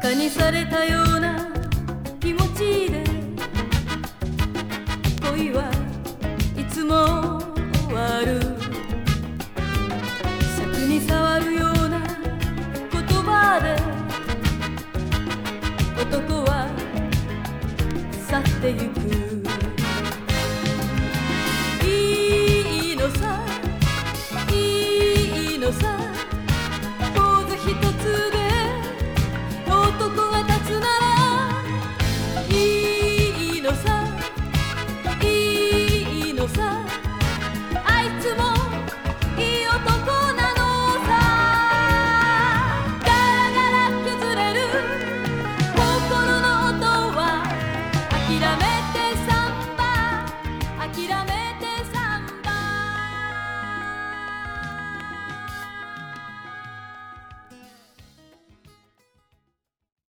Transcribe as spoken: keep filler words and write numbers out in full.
カにされたような気持ちで恋はいつも終わる。尺に触るような言葉で男は去ってゆく。いいのさいいのさ